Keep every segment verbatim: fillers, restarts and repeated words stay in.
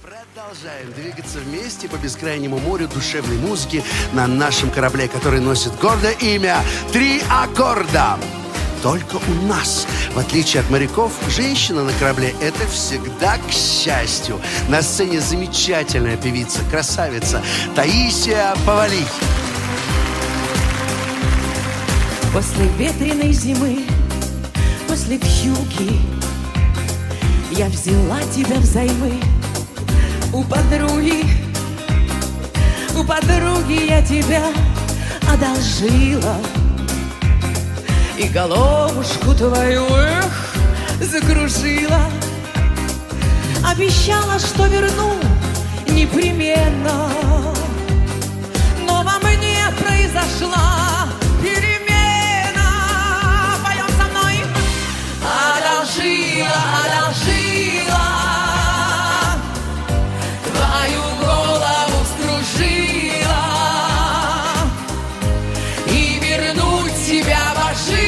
Продолжаем двигаться вместе по бескрайнему морю душевной музыки на нашем корабле, который носит гордое имя «Три аккорда». Только у нас, в отличие от моряков, женщина на корабле – это всегда к счастью. На сцене замечательная певица, красавица Таисия Повалий. После ветреной зимы, после вьюги, я взяла тебя взаймы у подруги. У подруги я тебя одолжила, и головушку твою, эх, закружила. Обещала, что верну непременно, но во мне произошла перемена. Поем со мной. Одолжила, одолжила, твою голову вскружила, и вернуть тебя божилась,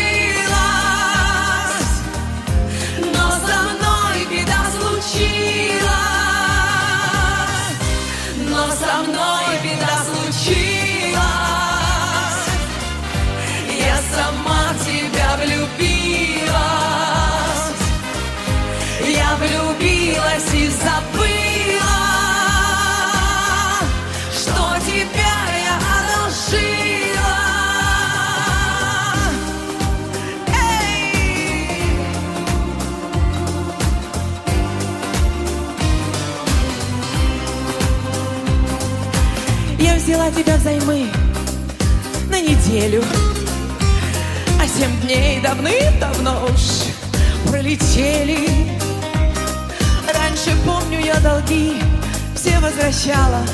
но со мной беда случилась, но со мной беда случилась. Я сама в тебя влюбилась, я влюбилась и забыла, что тебя я одолжила. Эй! Я взяла тебя взаймы на неделю, а семь дней давным-давно уж пролетели. Раньше, помню, я долги все возвращала,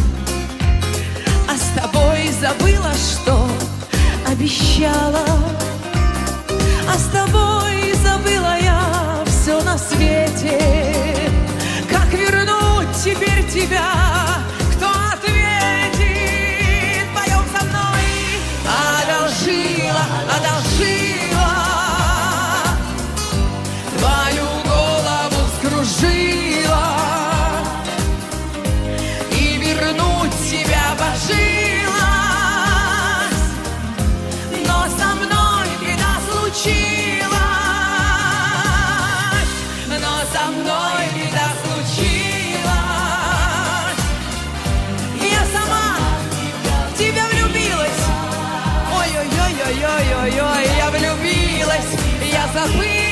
а с тобой забыла, что обещала. А с тобой забыла я все на свете. Как вернуть теперь тебя? Кто ответит? Поем со мной. Одолжила, одолжила, твою голову вскружила, и вернуть тебя божилась, но со мной беда случилась, но со мной беда случилась. Я сама в тебя влюбилась, ой-ой-ой-ой-ой-ой, я влюбилась, я забыла.